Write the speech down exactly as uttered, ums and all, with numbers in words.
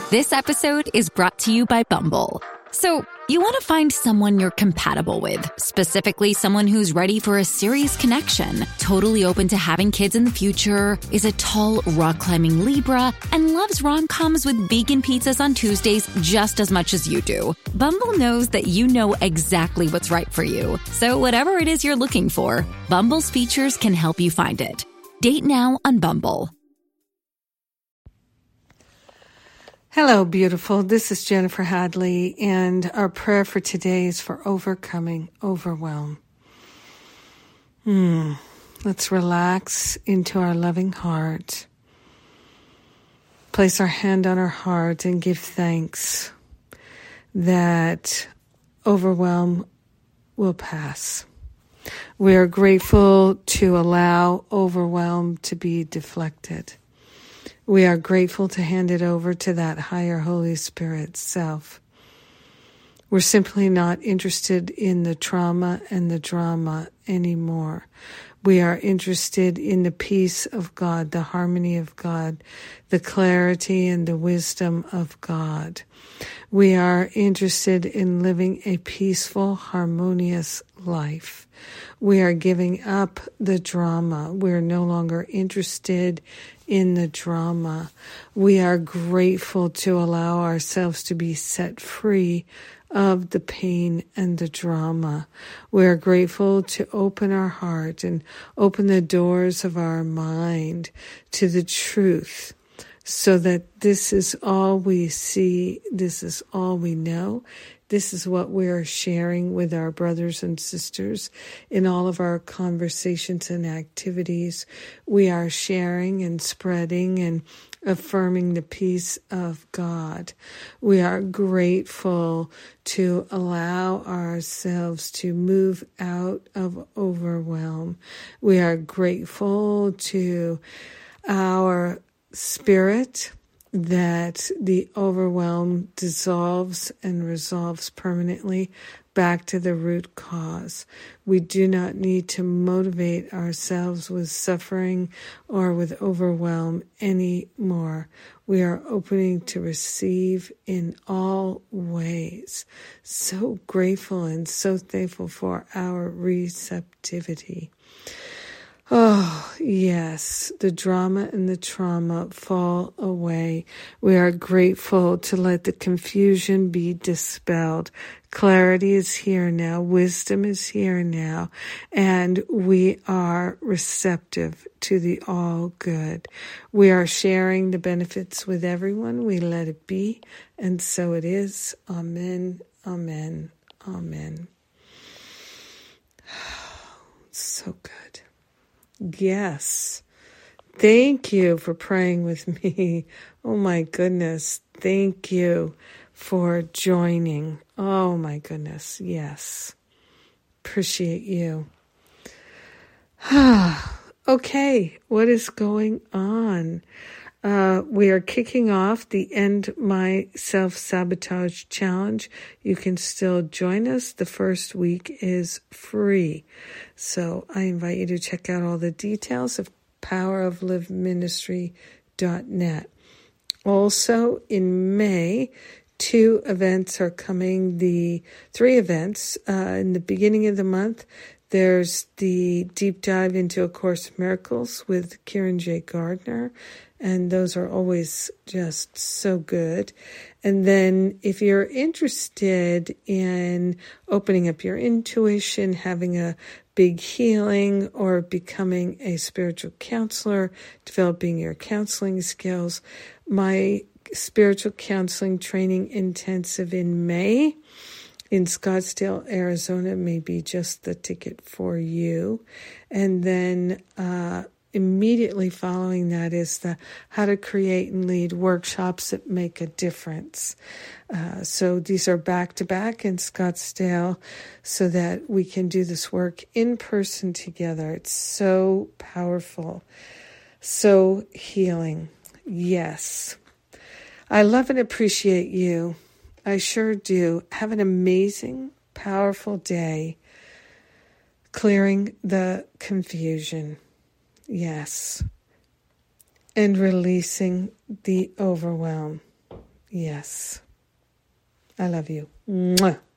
This episode is brought to you by Bumble. So, you want to find someone you're compatible with, specifically someone who's ready for a serious connection, totally open to having kids in the future, is a tall, rock-climbing Libra, and loves rom-coms with vegan pizzas on Tuesdays just as much as you do. Bumble knows that you know exactly what's right for you. So whatever it is you're looking for, Bumble's features can help you find it. Date now on Bumble. Hello, beautiful. This is Jennifer Hadley, and our prayer for today is for overcoming overwhelm. Hmm. Let's relax into our loving heart. Place our hand on our heart and give thanks that overwhelm will pass. We are grateful to allow overwhelm to be deflected. We are grateful to hand it over to that higher Holy Spirit self. We're simply not interested in the trauma and the drama anymore. We are interested in the peace of God, the harmony of God, the clarity and the wisdom of God. We are interested in living a peaceful, harmonious life. We are giving up the drama. We're no longer interested in the drama. We are grateful to allow ourselves to be set free of the pain and the drama. We are grateful to open our heart and open the doors of our mind to the truth, so that this is all we see, this is all we know. This is what we're sharing with our brothers and sisters in all of our conversations and activities. We are sharing and spreading and affirming the peace of God. We are grateful to allow ourselves to move out of overwhelm. We are grateful to our spirit that the overwhelm dissolves and resolves permanently back to the root cause. We do not need to motivate ourselves with suffering or with overwhelm anymore. We are opening to receive in all ways. So grateful and so thankful for our receptivity. Oh, yes, the drama and the trauma fall away. We are grateful to let the confusion be dispelled. Clarity is here now. Wisdom is here now. And we are receptive to the all good. We are sharing the benefits with everyone. We let it be. And so it is. Amen, amen, amen. So good. Yes. Thank you for praying with me. Oh my goodness. Thank you for joining. Oh my goodness. Yes. Appreciate you. Okay. What is going on? Uh, we are kicking off the End My Self-Sabotage Challenge. You can still join us. The first week is free. So I invite you to check out all the details of power of live ministry dot net. Also, in May, two events are coming. The three events uh, in the beginning of the month. There's the deep dive into A Course in Miracles with Kieran J. Gardner. And those are always just so good. And then if you're interested in opening up your intuition, having a big healing, or becoming a spiritual counselor, developing your counseling skills, my spiritual counseling training intensive in May in Scottsdale, Arizona may be just the ticket for you. And then uh immediately following that is the How to Create and Lead workshops that make a difference. Uh, so these are back-to-back in Scottsdale so that we can do this work in person together. It's so powerful, so healing. Yes. I love and appreciate you. I sure do. Have an amazing, powerful day, clearing the confusion. Yes. And releasing the overwhelm. Yes. I love you. Mwah.